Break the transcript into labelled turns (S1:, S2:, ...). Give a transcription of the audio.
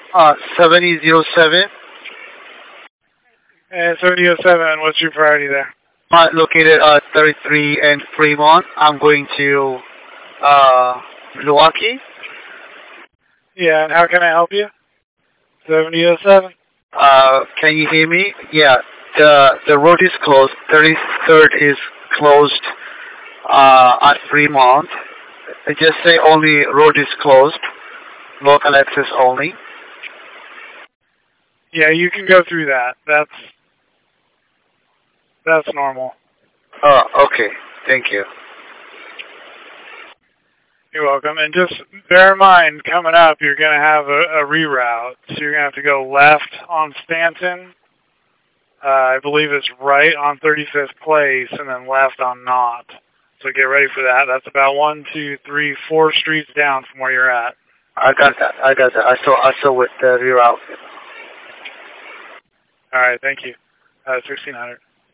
S1: 7007.
S2: And 7007, what's your priority there?
S1: Located at 33 and Fremont. I'm going to Milwaukee.
S2: Yeah, and how can I help you? 7007.
S1: Can you hear me? Yeah, the road is closed. 33rd is closed at Fremont. I just say only road is closed. Local access only.
S2: Yeah, you can go through that. That's normal.
S1: Oh, okay. Thank you.
S2: You're welcome. And just bear in mind, coming up, you're going to have a reroute. So you're going to have to go left on Stanton. I believe it's right on 35th Place, and then left on Knott. So get ready for that. That's about 1, 2, 3, 4 streets down from where you're at.
S1: I got that. I saw with the reroute.
S2: All right. Thank you. 1600.